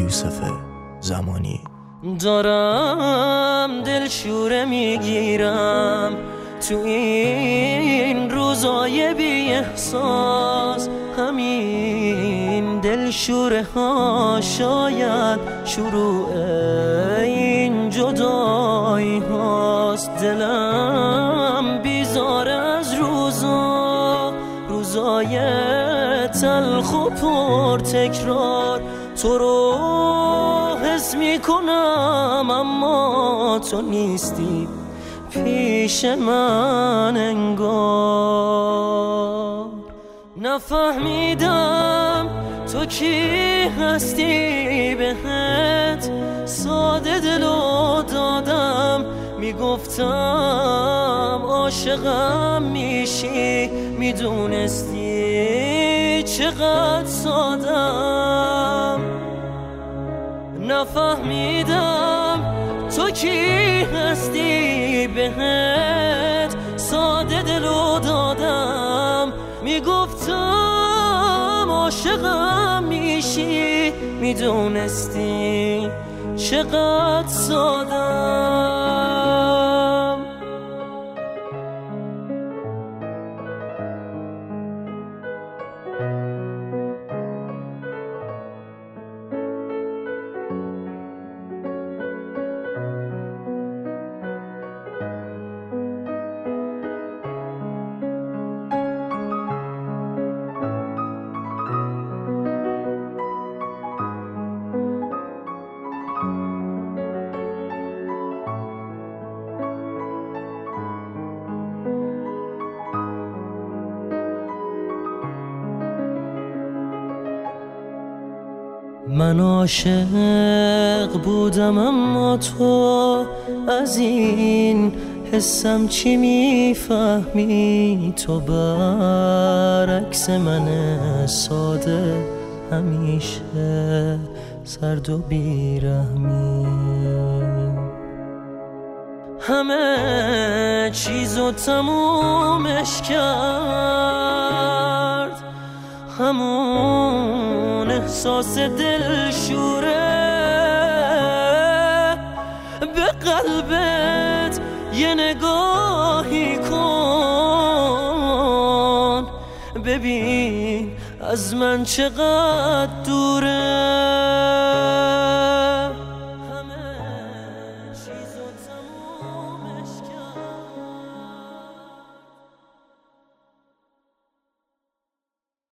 یوسف زمانی. دارم دلشوره میگیرم تو این روزای بی احساس، همین دلشوره ها شاید شروع این جدایی هاست. دلم بیزار از روزای تلخ و پر تکرار. تو رو حس میکنم اما تو نیستی پیش من انگار. نفهمیدم تو کی هستی، بهت ساده دلو دادم، میگفتم عاشقم میشی، میدونستی چقدر سادم. نفهمیدم تو کی هستی، بهت ساده دلو دادم، میگفتم عاشقم میشی، میدونستی چقدر سادم. من عاشق بودم اما تو از این حسم چی میفهمی؟ تو برعکس من ساده همیشه سرد و بیرحمی. همه چیزو تمومش کرد همون احساس دلشوره، به قلبت یه نگاهی کن، ببین از من چقدر دوره.